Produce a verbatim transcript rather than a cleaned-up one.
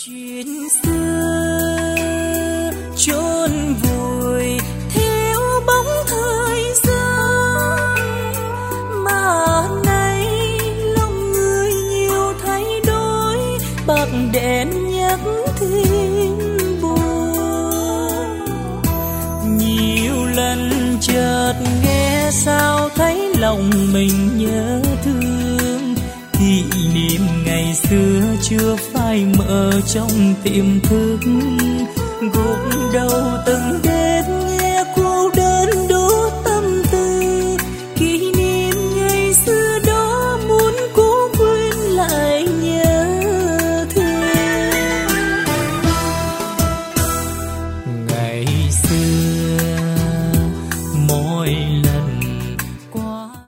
chuyện xưa chôn vùi theo bóng thời gian, mà nay lòng người nhiều thay đổi, bạc đèn nhắc thêm buồn. Nhiều lần chợt nghe sao thấy lòng mình nhớ thương, kỷ niệm ngày xưa chưa phai mờ trong tiềm thức, gục đầu từng